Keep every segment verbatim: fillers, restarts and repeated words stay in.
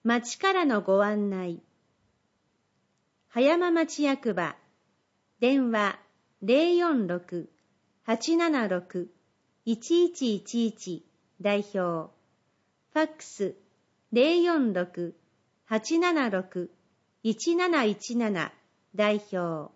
町からのご案内。葉山町役場、電話 ゼロよんろく はちななろく いちいちいちいち 代表。ファックス ゼロよんろく はちななろく いちなないちなな 代表。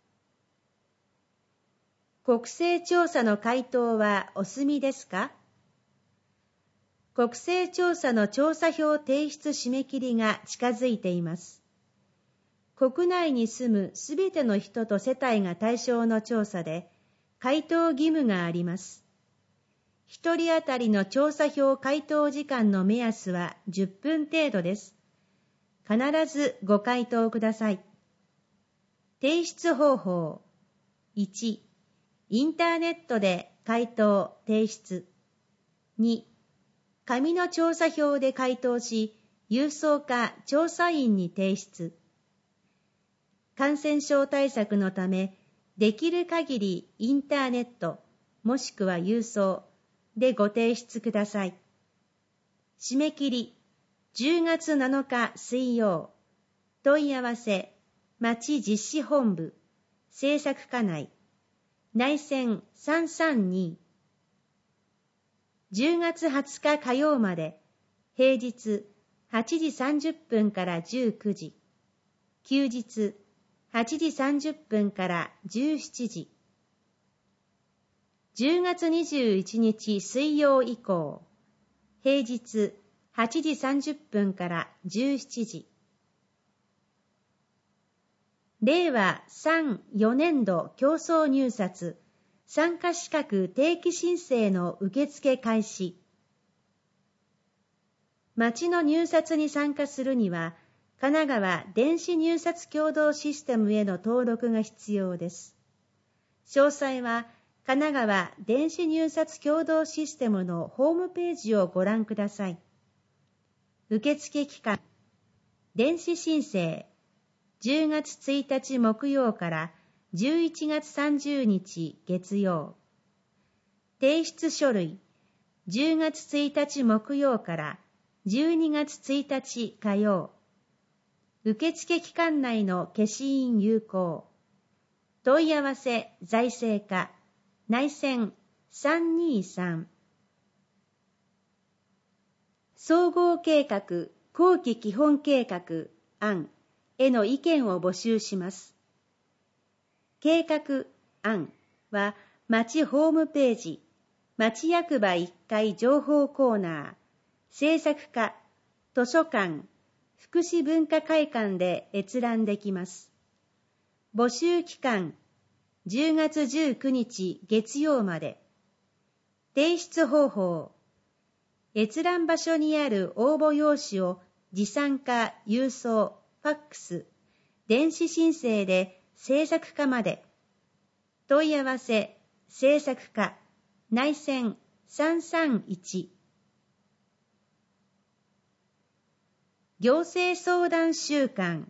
国勢調査の回答はお済みですか？国勢調査の調査票提出締め切りが近づいています。国内に住むすべての人と世帯が対象の調査で、回答義務があります。一人当たりの調査票回答時間の目安はじゅっぷん程度です。必ずご回答ください。提出方法。いち、インターネットで回答・提出。に、紙の調査票で回答し、郵送か調査員に提出。感染症対策のため、できる限りインターネット、もしくは郵送でご提出ください。締め切り、じゅうがつなのか水曜。問い合わせ、町実施本部、政策課内、内線さんさんに。じゅうがつはつか火曜まで、平日はちじさんじゅっぷんからじゅうくじ、休日はちじさんじゅっぷんからじゅうしちじ。じゅうがつにじゅういちにち水曜以降、平日はちじさんじゅっぷんからじゅうしちじ。れいわさん、よねんど競争入札参加資格定期申請の受付開始。町の入札に参加するには、神奈川電子入札協同システムへの登録が必要です。詳細は、神奈川電子入札協同システムのホームページをご覧ください。受付期間、電子申請、じゅうがつついたち木曜からじゅういちがつさんじゅうにち月曜。提出書類、じゅうがつついたち木曜からじゅうにがつついたち火曜。受付期間内の消印有効。問い合わせ財政課、内線さんにさん。総合計画後期基本計画案への意見を募集します。計画案は町ホームページ、町役場いっかい情報コーナー、政策課、図書館、福祉文化会館で閲覧できます。募集期間、じゅうがつじゅうくにち月曜まで。提出方法、閲覧場所にある応募用紙を持参か郵送、ファックス、電子申請で政策課まで。問い合わせ、政策課、内線さんさんいち。行政相談週間。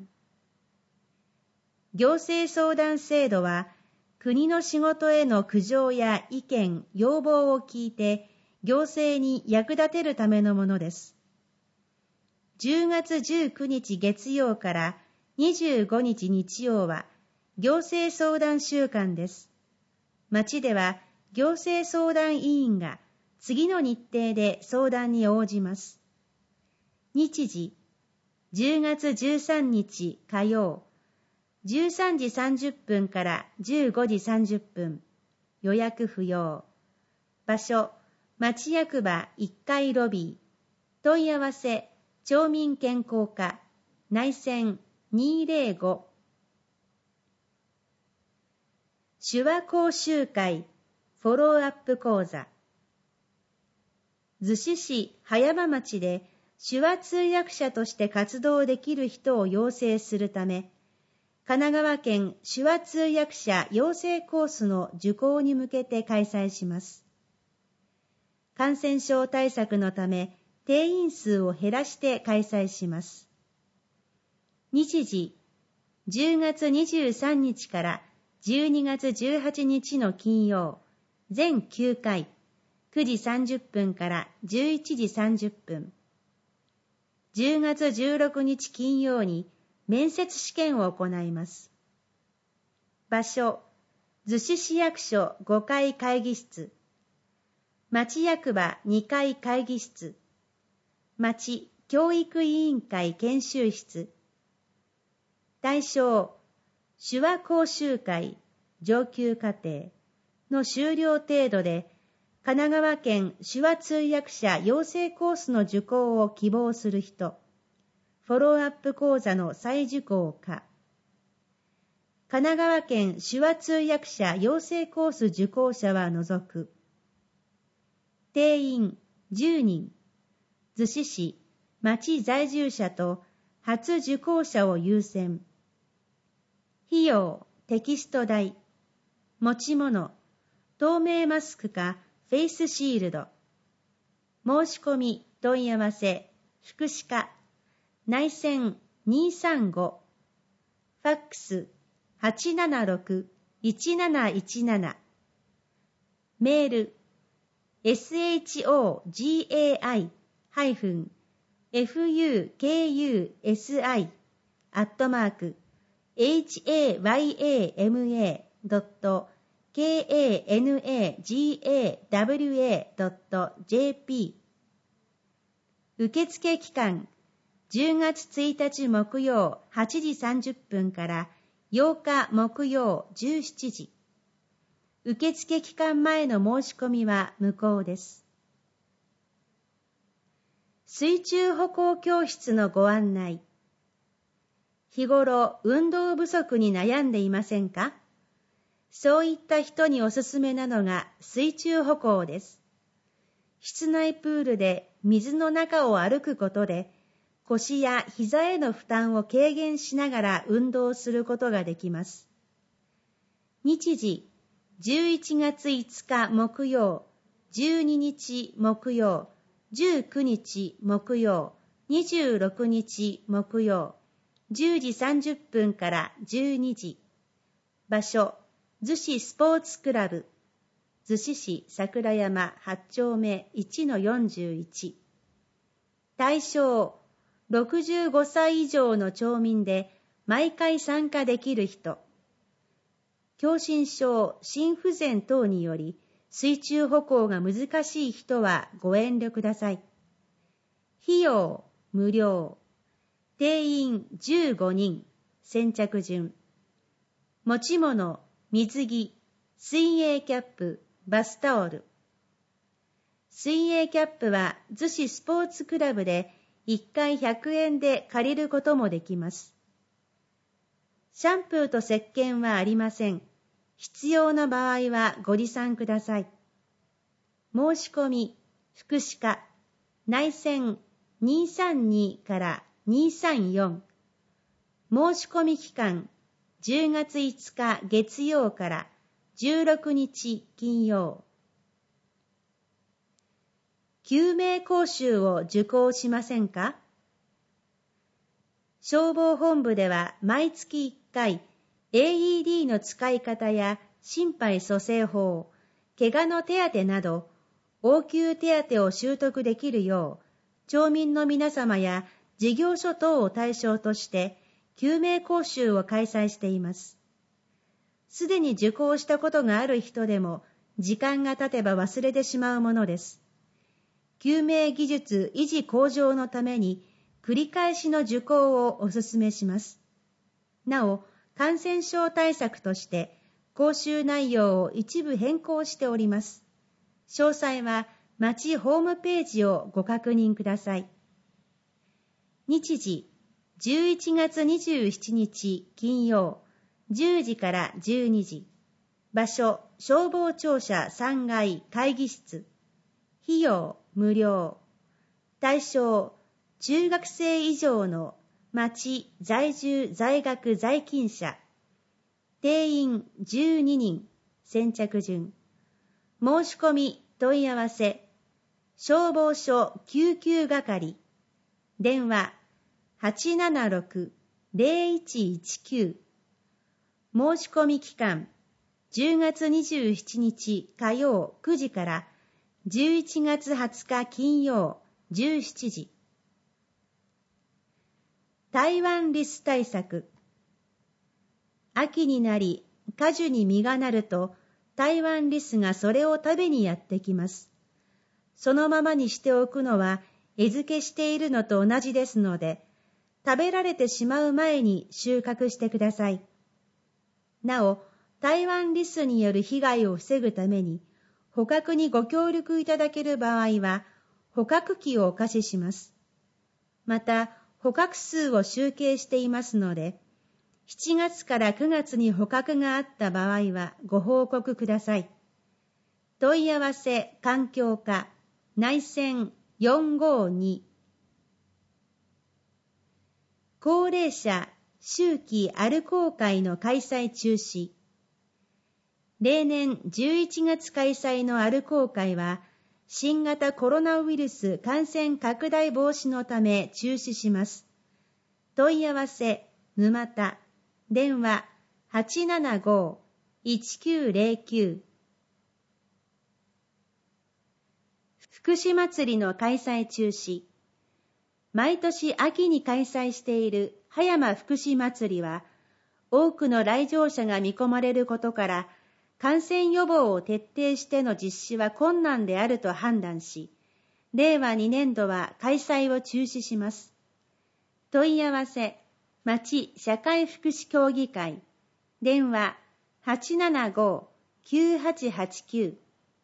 行政相談制度は、国の仕事への苦情や意見、要望を聞いて、行政に役立てるためのものです。じゅうがつじゅうくにち月曜からにじゅうごにち日曜は、行政相談週間です。町では、行政相談委員が次の日程で相談に応じます。日時、じゅうがつじゅうさんにち火曜、じゅうさんじさんじゅっぷんからじゅうごじさんじゅっぷん、予約不要。場所、町役場いっかいロビー。問い合わせ、町民健康課、内線にーぜろご。手話講習会、フォローアップ講座。逗子市葉山町で手話通訳者として活動できる人を養成するため、神奈川県手話通訳者養成コースの受講に向けて開催します。感染症対策のため、定員数を減らして開催します。日時、じゅうがつにじゅうさんにちからじゅうにがつじゅうはちにちの金曜、全きゅうかい、くじさんじゅっぷんからじゅういちじさんじゅっぷん。 じゅうがつじゅうろくにち金曜に面接試験を行います。場所、逗子市役所ごかい会議室、町役場にかい会議室、町教育委員会研修室。対象、手話講習会、上級課程の修了程度で、神奈川県手話通訳者養成コースの受講を希望する人、フォローアップ講座の再受講か、神奈川県手話通訳者養成コース受講者は除く。定員じゅうにん、逗子市、町在住者と初受講者を優先。費用、テキスト代、持ち物、透明マスクかフェイスシールド。申し込み、問い合わせ、福祉課、内線にさんご、ファックスはちななろく いちなないちなな、メール エスエイチオージェーアイ ハイフン エフユーケーユーエスアイ アットマーク エイチエーワイエーエムエー ドット ケーエーエヌエージーエーダブリューエー ドット ジェーピー。 受付期間じゅうがつついたち木曜はちじさんじゅっぷんからようか木曜じゅうしちじ。受付期間前の申し込みは無効です。水中歩行教室のご案内。日頃運動不足に悩んでいませんか？そういった人におすすめなのが水中歩行です。室内プールで水の中を歩くことで、腰や膝への負担を軽減しながら運動することができます。日時、じゅういちがついつか木曜、じゅうににち木曜、じゅうくにち木曜、にじゅうろくにち木曜、じゅうじさんじゅっぷんからじゅうにじ。場所、逗子スポーツクラブ、逗子市桜山はち丁目 いちのよんじゅういち。対象、ろくじゅうごさい以上の町民で毎回参加できる人。狭心症、心不全等により水中歩行が難しい人はご遠慮ください。費用、無料。定員じゅうごにん、先着順。持ち物、水着、水泳キャップ、バスタオル。水泳キャップは逗子スポーツクラブでいっかいひゃくえんで借りることもできます。シャンプーと石鹸はありません。必要な場合はご持参ください。申し込み、福祉課、内線にさんにからにさんよん。申し込み期間、じゅうがついつか月曜からじゅうろくにち金曜。救命講習を受講しませんか？消防本部では毎月いっかい エーイーディー の使い方や心肺蘇生法、怪我の手当など応急手当を習得できるよう町民の皆様や事業所等を対象として救命講習を開催しています。すでに受講したことがある人でも時間が経てば忘れてしまうものです。救命技術維持向上のために繰り返しの受講をお勧めします。なお、感染症対策として講習内容を一部変更しております。詳細は町ホームページをご確認ください。日時、じゅういちがつにじゅうしちにち金曜、じゅうじからじゅうにじ。場所、消防庁舎さんがい会議室。費用、無料。対象、中学生以上の町在住在学在勤者。定員じゅうににん、先着順。申し込み、問い合わせ。消防署救急係。電話はちななろく ゼロいちいちきゅう。申し込み期間、じゅうがつにじゅうしちにち火曜くじからじゅういちがつはつか金曜じゅうしちじ。 台湾リス対策。秋になり、果樹に実がなると、台湾リスがそれを食べにやってきます。そのままにしておくのは、餌付けしているのと同じですので、食べられてしまう前に収穫してください。なお、台湾リスによる被害を防ぐために、捕獲にご協力いただける場合は、捕獲器をお貸しします。また、捕獲数を集計していますので、しちがつからくがつに捕獲があった場合はご報告ください。問い合わせ環境課内線よんごに。高齢者秋季アルコー会の開催中止。例年じゅういちがつ開催のアルコー会は、新型コロナウイルス感染拡大防止のため中止します。問い合わせ沼田電話 はちななご いちきゅうゼロきゅう。福祉祭りの開催中止。毎年秋に開催している葉山福祉祭りは、多くの来場者が見込まれることから、感染予防を徹底しての実施は困難であると判断し、れいわにねんどは開催を中止します。問い合わせ、町社会福祉協議会、電話 はちななご きゅうはちはちきゅう。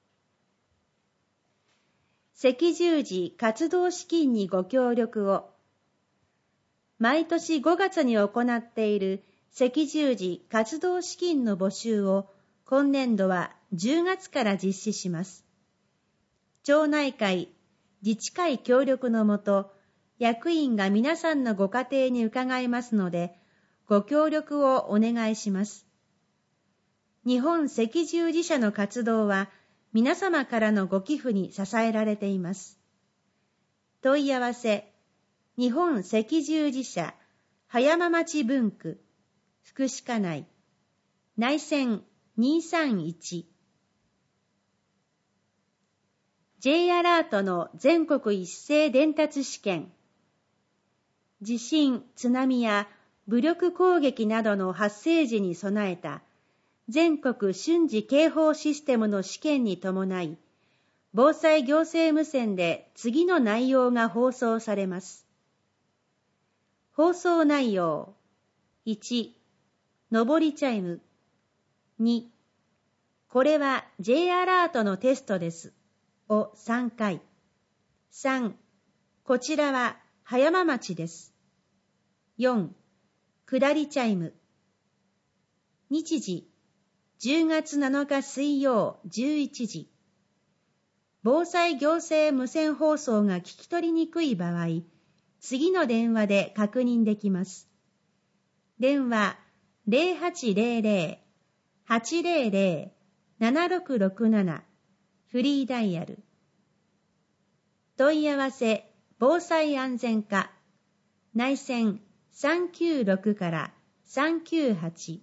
赤十字活動資金にご協力を。毎年ごがつに行っている赤十字活動資金の募集を今年度はじゅうがつから実施します。町内会、自治会協力のもと、役員が皆さんのご家庭に伺いますので、ご協力をお願いします。日本赤十字社の活動は、皆様からのご寄付に支えられています。問い合わせ、日本赤十字社、葉山町分区、福祉課内、内線にさんいち。J アラートの全国一斉伝達試験。地震、津波や武力攻撃などの発生時に備えた全国瞬時警報システムの試験に伴い、防災行政無線で次の内容が放送されます。放送内容。いち、上りチャイム。に、これは J アラートのテストです。をさんかい。さん、こちらは葉山町です。よん、下りチャイム。日時、じゅうがつなのか水曜じゅういちじ。防災行政無線放送が聞き取りにくい場合、次の電話で確認できます。電話 ゼロはちゼロゼロ はちゼロゼロ ななろくろくなな フリーダイヤル。問い合わせ防災安全課内線さんきゅうろくからさんきゅうはち。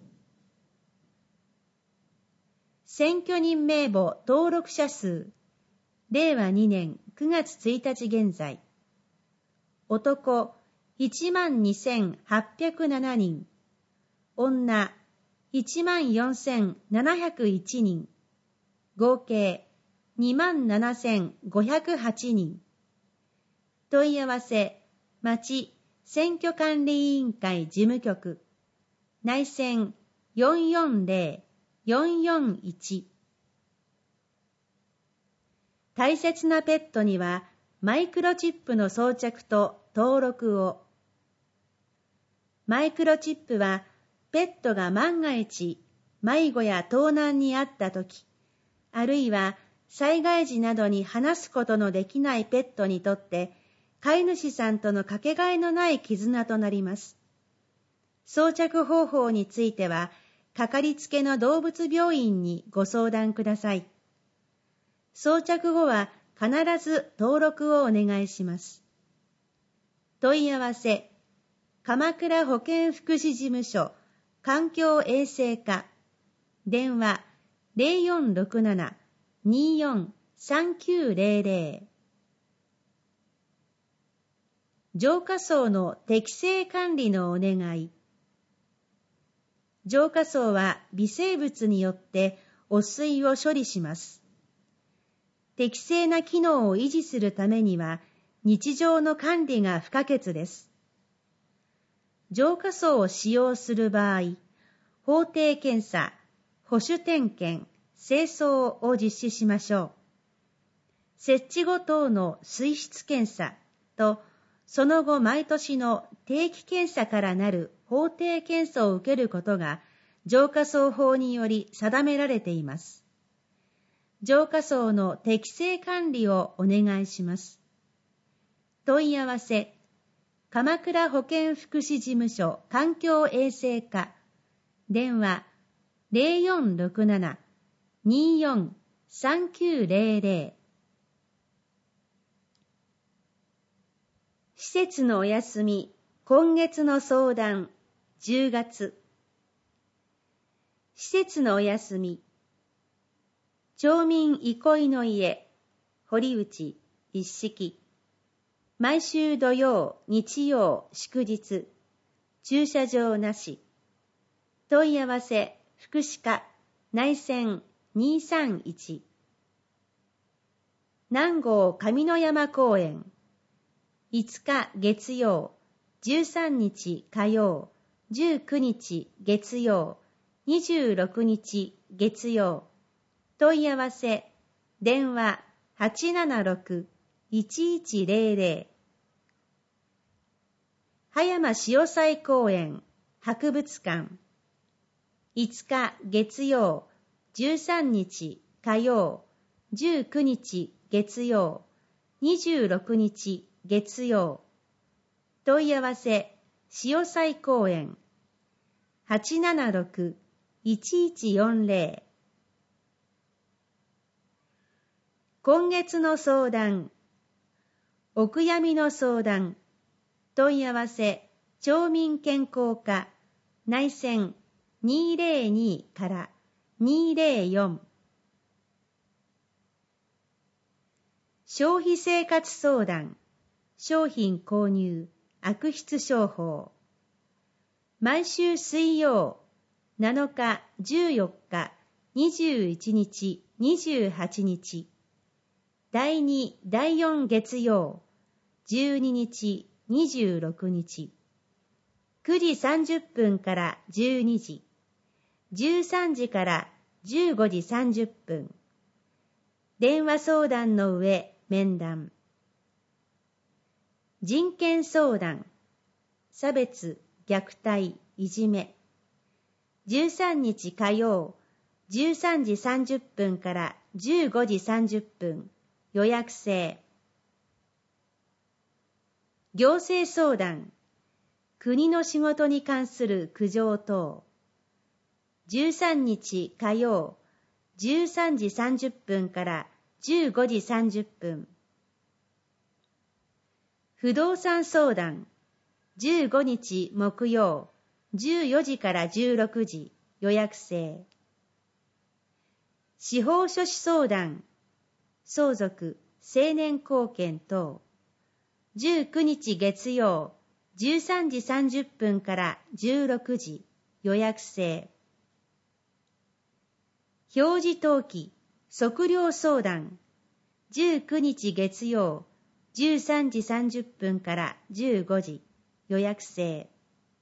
選挙人名簿登録者数、れいわにねんくがつついたち現在。男いちまんにせんはっぴゃくななにん、女いちまんよんせんななひゃくいちにん、合計にまんななせんごひゃくはちにん。問い合わせ、町選挙管理委員会事務局、内線よんよんゼロ よんよんいち。大切なペットにはマイクロチップの装着と登録を。マイクロチップはペットが万が一迷子や盗難にあったとき、あるいは災害時などに話すことのできないペットにとって飼い主さんとのかけがえのない絆となります。装着方法については、かかりつけの動物病院にご相談ください。装着後は必ず登録をお願いします。問い合わせ、鎌倉保健福祉事務所環境衛生課、電話ゼロよんろくなな にーよん さんきゅうゼロゼロ。 浄化槽の適正管理のお願い。浄化槽は微生物によって汚水を処理します。適正な機能を維持するためには日常の管理が不可欠です。浄化槽を使用する場合、法定検査、保守点検、清掃を実施しましょう。設置後等の水質検査と、その後毎年の定期検査からなる法定検査を受けることが浄化槽法により定められています。浄化槽の適正管理をお願いします。問い合わせ、鎌倉保健福祉事務所環境衛生課、電話 ゼロよんろくなな にーよん さんきゅうゼロゼロ。施設のお休み、今月の相談、じゅうがつ。施設のお休み、町民憩いの家、堀内、一式。毎週土曜、日曜、祝日、駐車場なし。問い合わせ、福祉課、内線にさんいち。南郷上野山公園、いつか月曜、じゅうさんにち火曜、じゅうくにち月曜、にじゅうろくにち月曜。問い合わせ、電話 はちななろく いちいちゼロゼロ。葉山潮祭公園、博物館。いつか月曜、じゅうさんにち火曜、じゅうくにち月曜、にじゅうろくにち月曜。問い合わせ、潮祭公園、はちななろく いちいちよんゼロ。今月の相談、お悔やみの相談、問い合わせ、町民健康課、内線にーぜろにからにーぜろよん。消費生活相談、商品購入、悪質商法。毎週水曜、なのか、じゅうよっか、にじゅういちにち、にじゅうはちにち。だいに、だいよん月曜、じゅうににち、にじゅうろくにち。くじさんじゅっぷんからじゅうにじ。じゅうさんじからじゅうごじさんじゅっぷん。電話相談の上、面談。人権相談、差別、虐待、いじめ。じゅうさんにち火曜、じゅうさんじさんじゅっぷんからじゅうごじさんじゅっぷん。予約制。行政相談、国の仕事に関する苦情等。じゅうさんにち火曜、じゅうさんじさんじゅっぷんからじゅうごじさんじゅっぷん。不動産相談、じゅうごにち木曜、じゅうよじからじゅうろくじ、予約制。司法書士相談、相続、成年後見等。じゅうくにち月曜、じゅうさんじさんじゅっぷんからじゅうろくじ、予約制。表示登記、測量相談、じゅうくにち月曜、じゅうさんじさんじゅっぷんからじゅうごじ、予約制。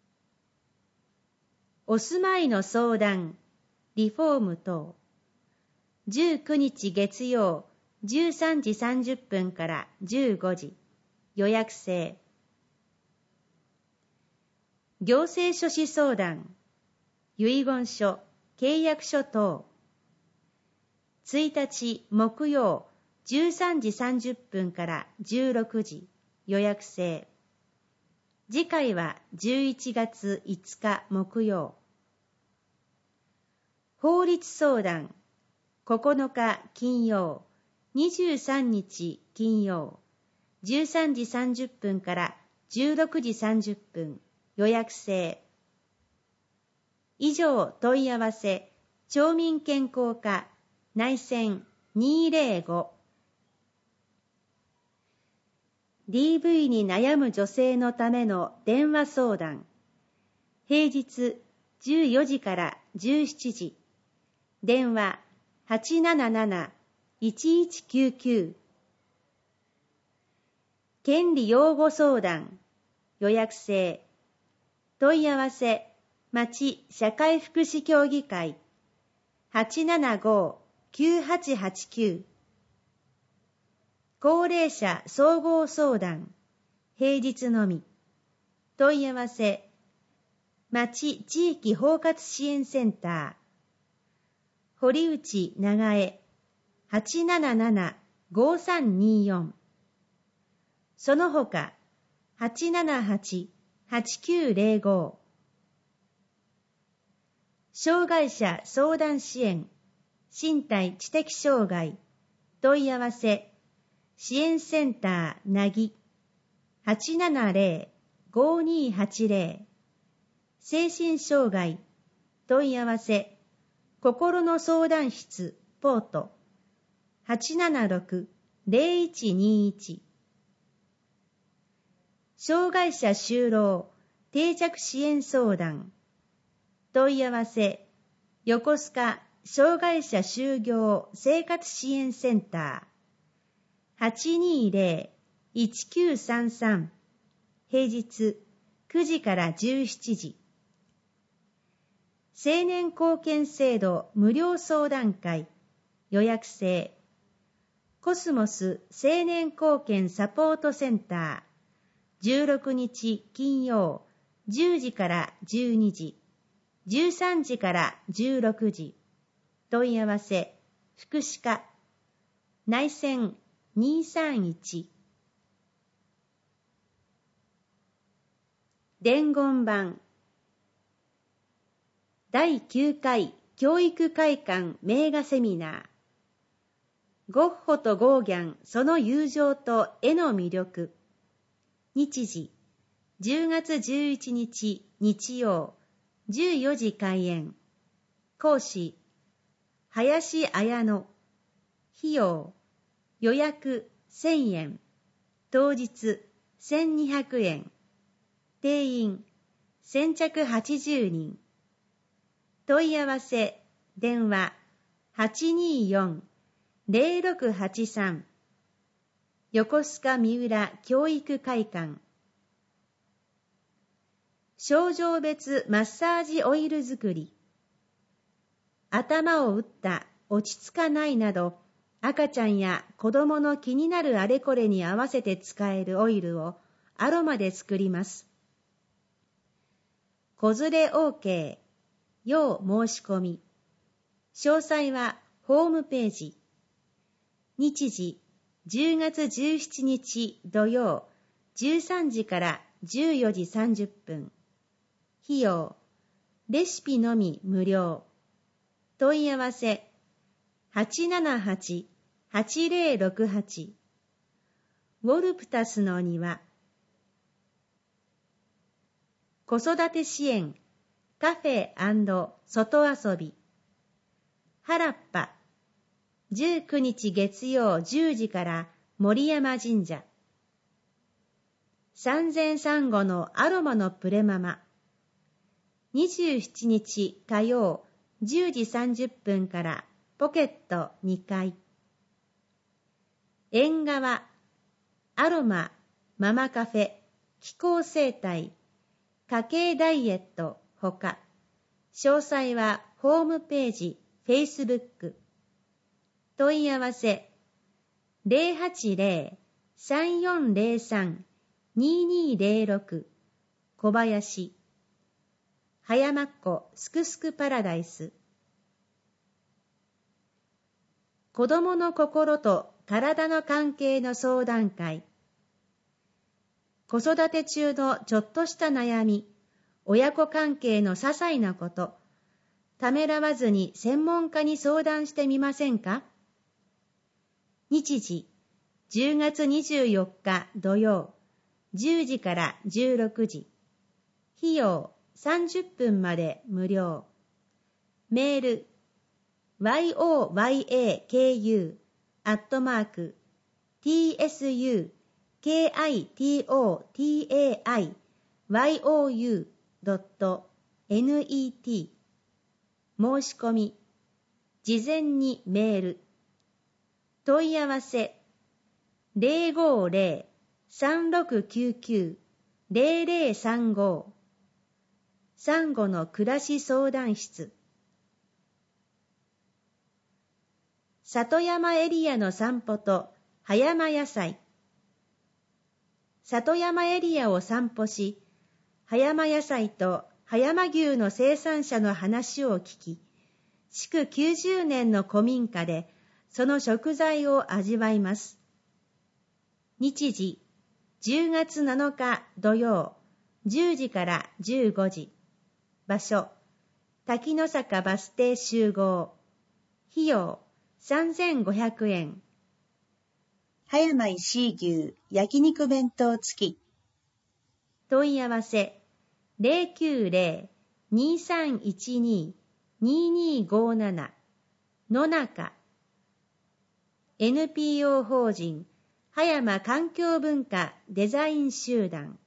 お住まいの相談、リフォーム等。じゅうくにち月曜、じゅうさんじさんじゅっぷんからじゅうごじ、予約制。行政書士相談、遺言書、契約書等。いちにち木曜、じゅうさんじさんじゅっぷんからじゅうろくじ、予約制。次回はじゅういちがついつか木曜。法律相談、ここのか金曜、にじゅうさんにち金曜、じゅうさんじさんじゅっぷんからじゅうろくじさんじゅっぷん、予約制。以上問い合わせ、町民健康課、内線にーぜろご。 ディーブイ に悩む女性のための電話相談。平日じゅうよじからじゅうしちじ。電話 はちなななな いちいちきゅうきゅう。権利擁護相談。予約制。問い合わせ、町社会福祉協議会。はちななご きゅうはちはちきゅう。高齢者総合相談。平日のみ。問い合わせ、町地域包括支援センター。堀内長江 はちなななな ごさんによん。その他、はちななはち はちきゅうぜろご。障害者相談支援、身体知的障害、問い合わせ、支援センターなぎ、はちななぜろ ごにはちぜろ。精神障害、問い合わせ、心の相談室、ポート、はちななろく ぜろいちにいち。障害者就労、定着支援相談、問い合わせ、横須賀障害者就業生活支援センター、はちにぜろ いちきゅうさんさん。平日くじからじゅうしちじ。青年貢献制度無料相談会。予約制。コスモス青年貢献サポートセンター。じゅうろくにち金曜じゅうじからじゅうにじ。じゅうさんじからじゅうろくじ。問い合わせ、福祉課。内線にさんいち。伝言板。だいきゅうかい教育会館名画セミナー。ゴッホとゴーギャン、その友情と絵の魅力。日時、じゅうがつじゅういちにち日曜、じゅうよじ開演。講師、林彩乃。費用、予約せんえん。当日せんにひゃくえん。定員、先着はちじゅうにん。問い合わせ、電話、はちにーよん ぜろろくはちさん。横須賀三浦教育会館。症状別マッサージオイル作り。頭を打った、落ち着かないなど、赤ちゃんや子供の気になるあれこれに合わせて使えるオイルをアロマで作ります。子連れ OK。要申し込み。詳細はホームページ。日時、じゅうがつじゅうしちにち土曜、じゅうさんじからじゅうよじさんじゅっぷん。費用、レシピのみ無料。問い合わせ、はちななはち はちぜろろくはち。ウォルプタスの庭。子育て支援、カフェ&外遊び。原っぱ。じゅうくにち月曜じゅうじから森山神社。産前産後のアロマのプレママ。にじゅうしちにち火曜じゅうじさんじゅっぷんからポケットにかい。縁側、アロマ、ママカフェ、気候生態、家計ダイエットほか。詳細はホームページ、Facebook。問い合わせ、ぜろはちぜろ さんよんぜろさん ににぜろろく。小林。葉山っ子すくすくパラダイス。子供の心と体の関係の相談会。子育て中のちょっとした悩み、親子関係の些細なこと、ためらわずに専門家に相談してみませんか？日時、じゅうがつにじゅうよっか土曜、じゅうじからじゅうろくじ。費用さんじゅっぷんまで無料。メール、ヨヤク アットマーク、ティーエスユーケーアイティーオーティーエーアイワイオーユードットネット 申し込み、事前にメール、問い合わせ ゼロごゼロ さんろくきゅうきゅう ゼロゼロさんご サンゴの暮らし相談室。里山エリアの散歩と葉山野菜。里山エリアを散歩し、葉山野菜と葉山牛の生産者の話を聞き、築きゅうじゅうねんの古民家でその食材を味わいます。日時、じゅうがつなのか土曜、じゅうじからじゅうごじ。場所、滝の坂バス停集合。費用、さんぜんごひゃくえん。 葉山石井牛焼肉弁当付き。 問い合わせ、ゼロきゅうゼロ にさんいちに ににごなな 野中 エヌピーオー 法人葉山環境文化デザイン集団